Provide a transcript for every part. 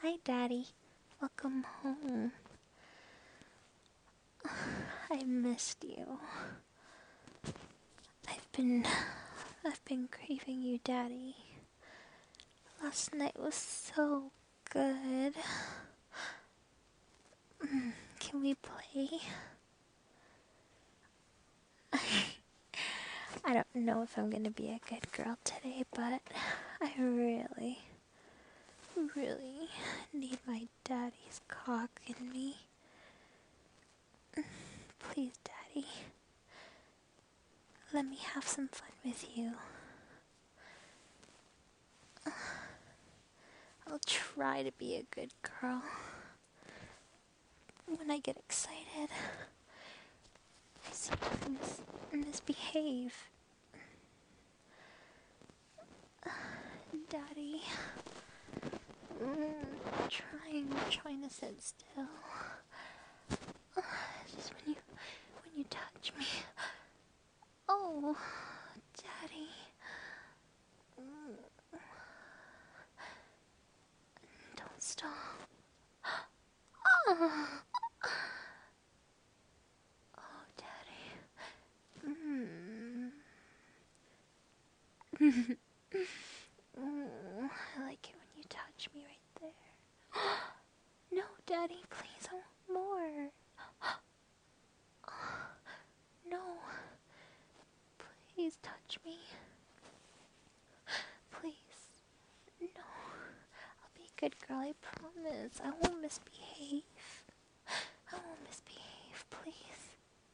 Hi, Daddy. Welcome home. I missed you. I've been I've been craving you, Daddy. Last night was so good. Can we play? I don't know if I'm gonna be a good girl today, but I really need my daddy's cock in me. Please, Daddy. Let me have some fun with you. I'll try to be a good girl. When I get excited, I seem to misbehave. Daddy, trying to sit still. Just when you touch me. Oh, Daddy. Don't stop. Oh, Daddy. I like it when you touch me right there. No, Daddy, please, I want more. No, please touch me. Please. No. I'll be a good girl, I promise. I won't misbehave. I won't misbehave, please.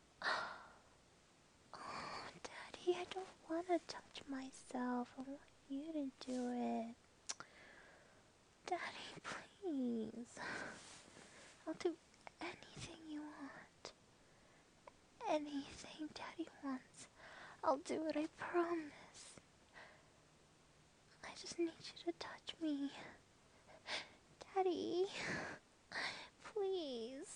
Oh, Daddy, I don't want to touch myself. I want you to do it. Daddy, please. I'll do anything you want. Anything Daddy wants. I'll do it, I promise. I just need you to touch me. Daddy, please.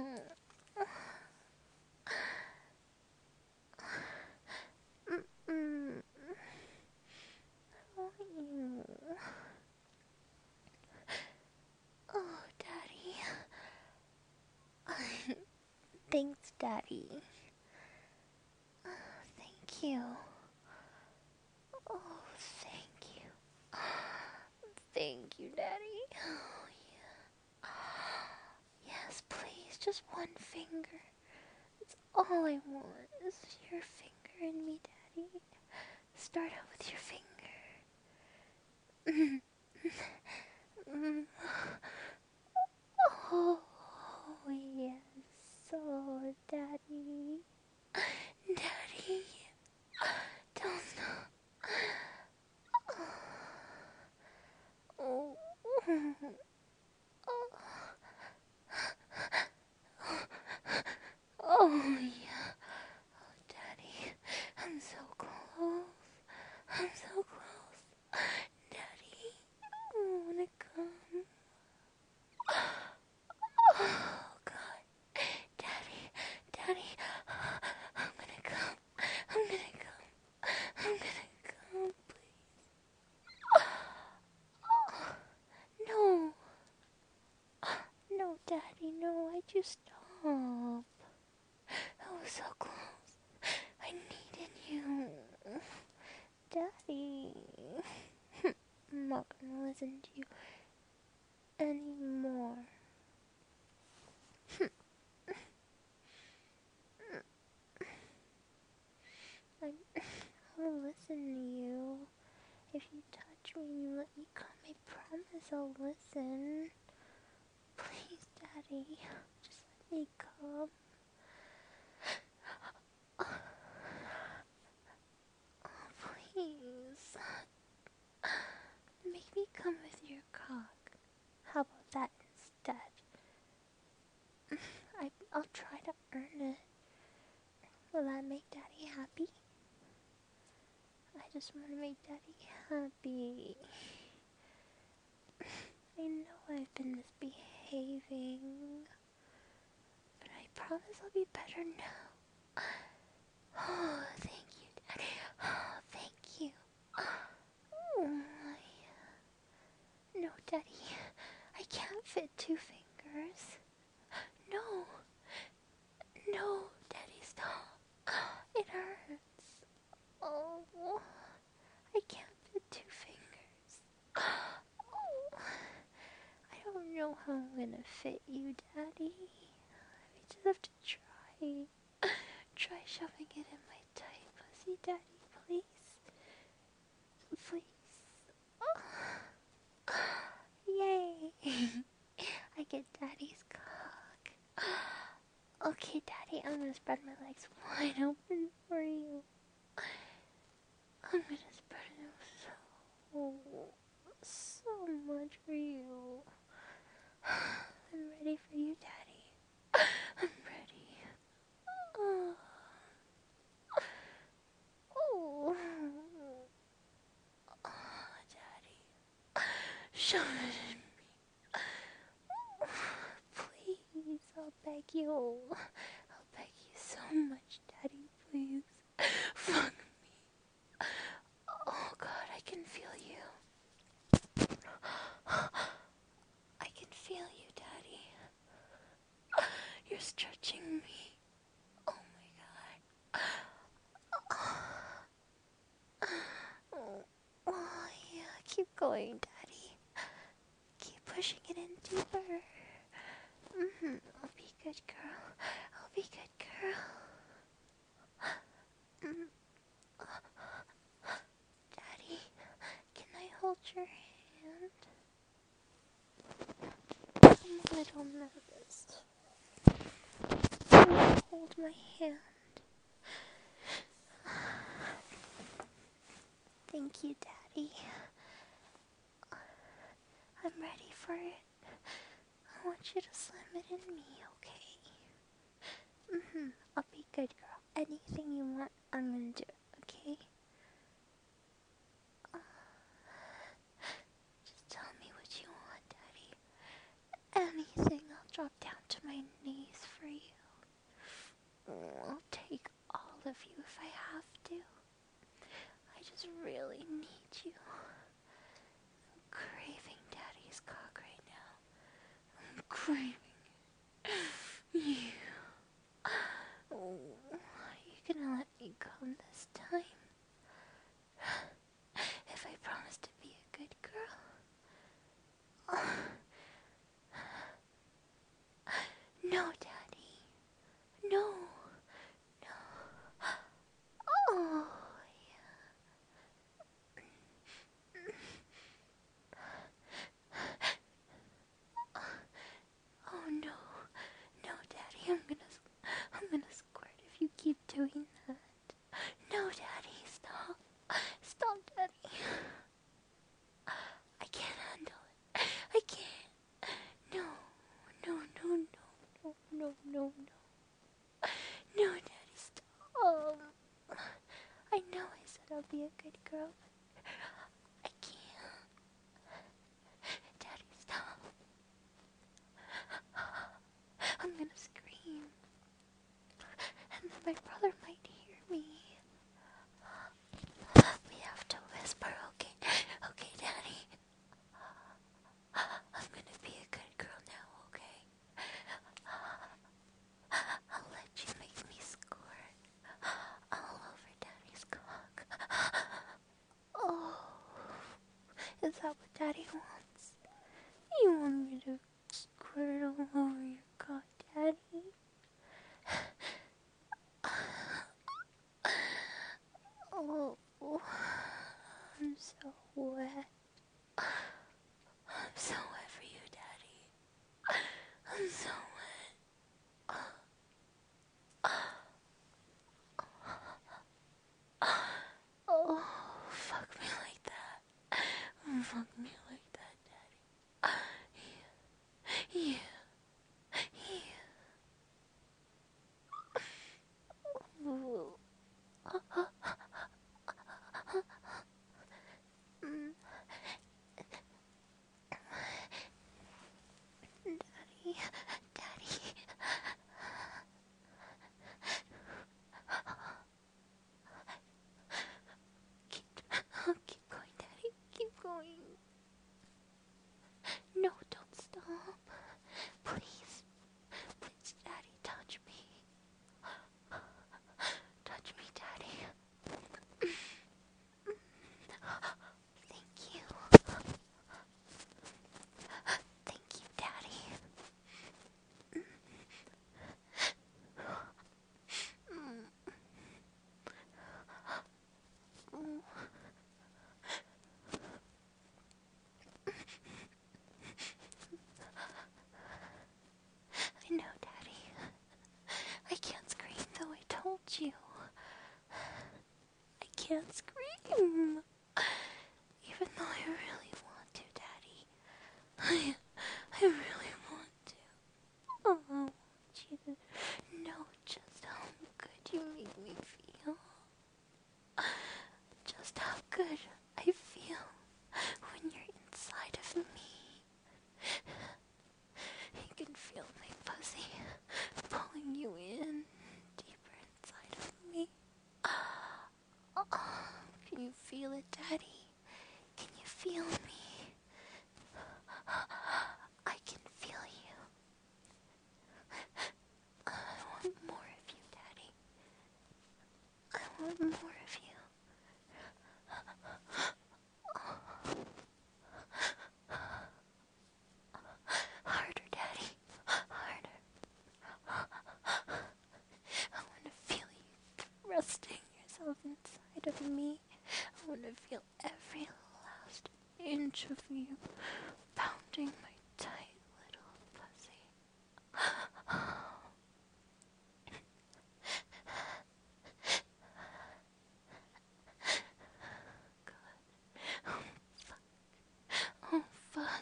I want you. Oh, Daddy. Thanks, Daddy. Thank you. Oh, thank you. Thank you, Daddy. Oh, yeah. Yes, please, just one finger. That's all I want is your finger in me, Daddy. Start out with your finger. Oh, yes. So, Daddy. Daddy. Don't stop. Oh. Oh, yeah. Oh, Daddy. I'm so close. I'm so close. Daddy. I wanna come. Oh, God. Daddy. I'm gonna come. I'm gonna come. I'm gonna come, please. No. No, Daddy, no. I just stop. I was so close. I needed you. Daddy. I'm not gonna listen to you anymore. I'll listen to you. If you touch me and you let me come, I promise I'll listen. Please, Daddy, just let me come. Oh, please. Make me come with your cock. How about that instead? I'll try to earn it. Will that make Daddy happy? I just want to make Daddy happy. I know I've been misbehaving, but I promise I'll be better now. Oh, thank you, Daddy. Oh, thank you. Oh, no, Daddy. I can't fit 2 fingers. No. No, Daddy, stop. It hurts. Oh, I can't fit 2 fingers. Oh, I don't know how I'm gonna fit you, Daddy. We just have to try. Try shoving it in my tight pussy, Daddy, please. Please. Oh. Yay. I get Daddy's cock. Okay, Daddy, I'm gonna spread my legs wide open for you. I'm gonna spread them so much for you. I'm ready for you, Daddy. I'm ready. Oh, oh, Daddy, shove it in me. Please, I'll beg you. I'll beg you so much, Daddy, please. Fuck me. Oh God, I can feel you. I can feel you, Daddy. You're stretching me. Oh my God. Oh yeah, keep going, Daddy. Keep pushing it in deeper. I'll be a good girl. I'll be a good girl. Daddy, can I hold your hand? I'm a little nervous. Can you hold my hand? Thank you, Daddy. I'm ready for it. I want you to slam it in me, okay? I'll be a good girl. Anything you want, I'm gonna do it, okay? Just tell me what you want, Daddy. Anything, I'll drop down to my knees for you. I'll take all of you if I have to. I just really need you. I'm craving Daddy's cock right now. I'm craving you. Oh, are you gonna let me come this time? If I promise to be a good girl? No, Daddy. No. No. Oh, oh no. No, Daddy, I'm gonna squirt if you keep doing that. No, Daddy, stop. Stop, Daddy. I can't handle it. I can't. No, no, no, no, no, no, no. No, Daddy, stop. I know I said I'll be a good girl, but I can't. Daddy, stop. I'm gonna scream. And then my brother might hear me. We have to whisper, okay? Okay, Daddy. I'm gonna be a good girl now, okay? I'll let you make me squirt all over Daddy's cock. Oh, is that what Daddy wants? You want me to squirt all over your cock, Daddy? Oh, I'm so wet. I'm so wet for you, Daddy. I'm so wet. Oh, fuck me like that. Fuck me like that, Daddy. Yeah. Yeah. Ooh. Daddy. Daddy. Keep going, Daddy. Keep going. stop. Please. Please, Daddy, touch me. Touch me, Daddy. Thank you. Thank you, Daddy. I know, Daddy. I can't scream, though I told you. I can't scream. Even though I really want to, Daddy. I really want to. Oh, I want you to know just how good you make me feel. Just how good I feel when you're inside of me. You can feel my pussy pulling you in deeper inside of me. Can you feel it, Daddy? Can you feel me? I can feel you. I want more of you, Daddy. I want more of you. Harder, Daddy. Harder. I want to feel you thrusting yourself inside of me. I want to feel every last inch of you pounding my tight little pussy. Oh, fuck.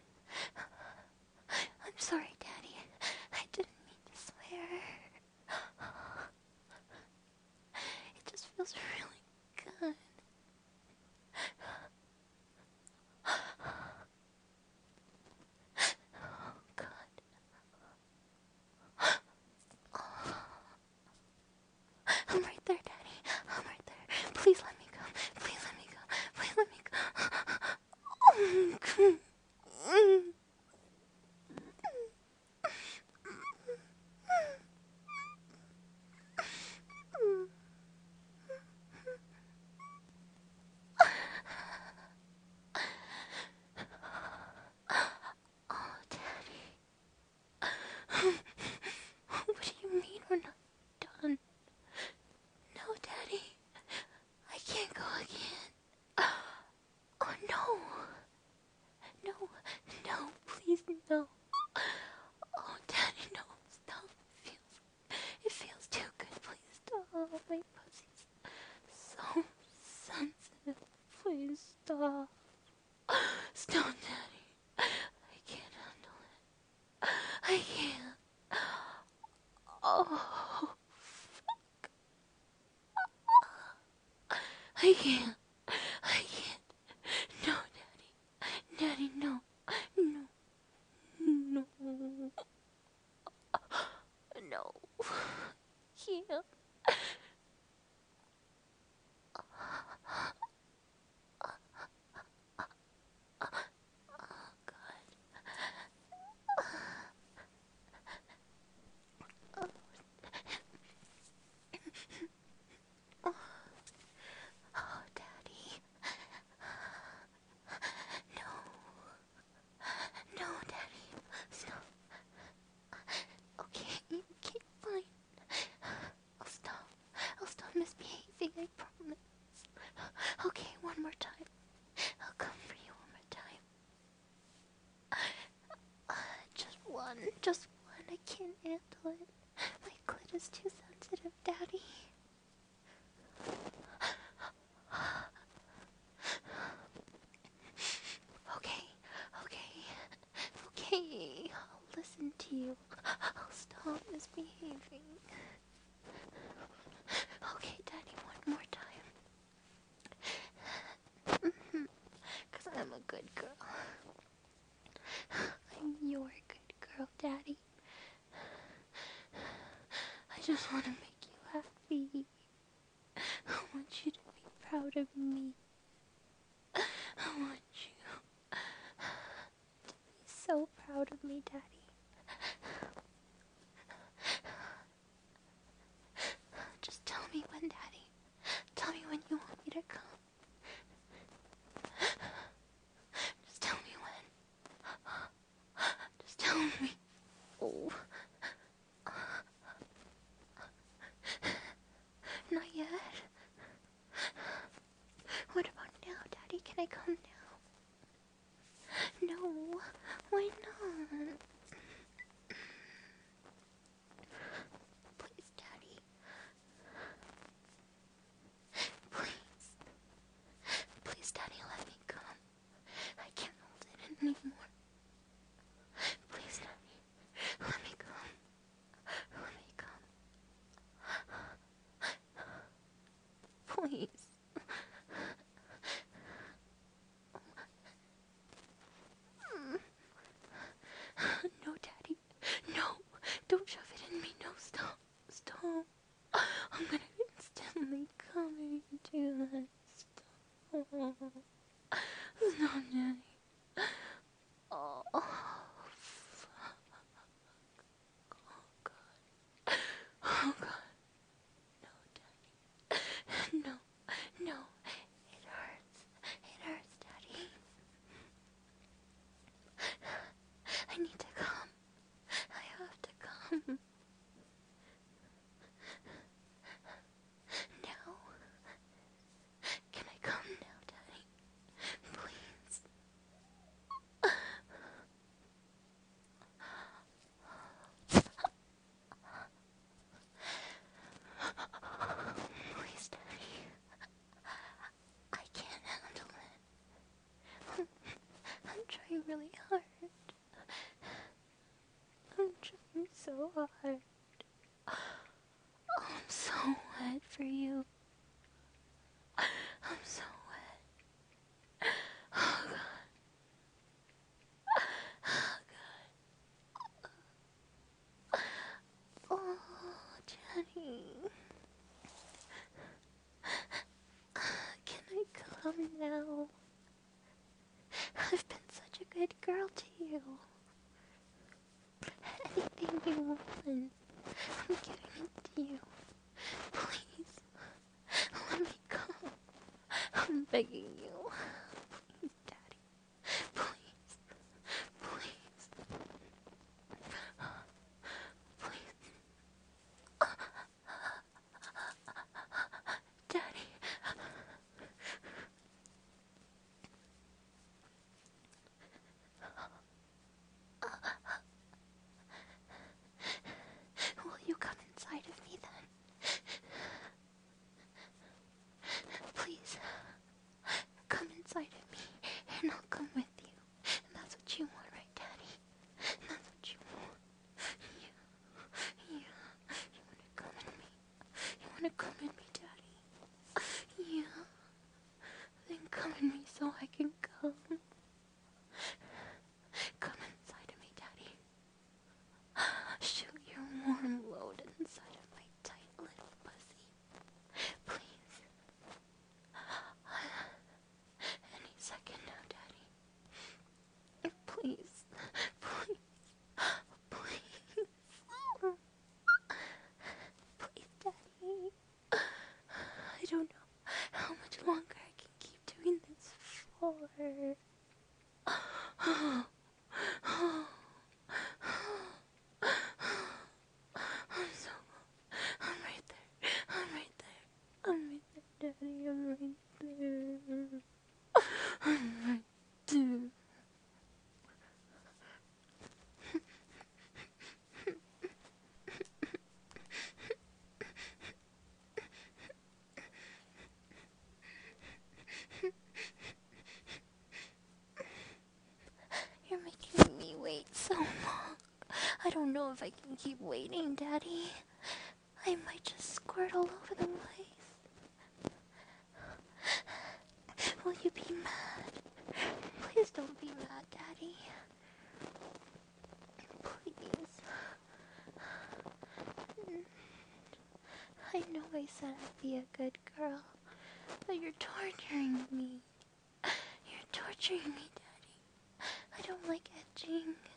I'm sorry, Daddy. I didn't mean to swear. It just feels really good. Oh, God. I'm right there, Daddy. I'm right there. Please let me go. Please let me go. Please let me go. Oh, Daddy. What do you mean we're not done? No, Daddy. I can't go again. Oh, no. No. No, please, no. Oh, Daddy, no. Stop. It feels too good. Please stop. My pussy's so sensitive. Please stop. Stop, Daddy. I can't handle it. I can't. Oh, I can't. I can't. No, Daddy. Daddy, no. No. No. No. Can't. Oh, Daddy. No. No, Daddy. Stop. Okay, fine. I'll stop. I'll stop misbehaving, I promise. Okay, one more time. I'll come for you one more time. Just one. Just one. I can't handle it. My clit is too sensitive, Daddy. Okay. I'll listen to you. I'll stop misbehaving. Okay, Daddy, one more time. 'Cause I'm a good girl. I'm your good girl, Daddy. I just want to make you happy. I want you to be proud of me. I want you to be so proud of me, Daddy. Just tell me when, Daddy. Tell me when you want me to come. Just tell me when. Just tell me. Oh. Not yet. What about now, Daddy? Can I come now? No. Why not? Please, Daddy. Please. Please, Daddy, let me come. I can't hold it anymore. Please, Daddy. Let me come. Let me come. Please. No, Daddy. No. Don't shove it in me. No, stop. Stop. I'm gonna instantly come if you do that. Stop. Stop, Daddy. Oh. Fuck. Oh, God. Oh, God. No, Daddy. No. No. It hurts. It hurts, Daddy. I need to come. I have to come. Now? Can I come now, Daddy? Please. Please, Daddy. I can't handle it. I'm trying really hard. I'm trying so hard. Oh, I'm so wet for you. I'm so wet. Oh, God. Oh, God. Oh, Daddy. Can I come now? I've been such a good girl to you. Anything you want, I'm giving it to you. Please, let me come. I'm begging you. Please, Daddy. Please. Please. Please. Daddy. Will you come inside of me then? Please. Come inside of me, and I'll come with you. And that's what you want, right, Daddy? That's what you want. You wanna come in me? You wanna come in me, Daddy? Yeah. Then come in me so I can come. Come inside of me, Daddy. Shoot your warm load inside of my tight little pussy. Please. Any second now, Daddy. Please. Please. Please. Please, Daddy. I don't know how much longer I can keep doing this for. I'm right there. I'm right there. I'm right there, Daddy. I'm right there. I'm right there. You're making me wait so long. I don't know if I can keep waiting, Daddy. I might just squirt all over the place. Will you be mad? Please don't be mad, Daddy. Please. I know I said I'd be a good girl, but you're torturing me. You're torturing me, Daddy. I don't like edging.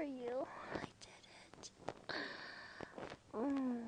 you. I did it. Mm.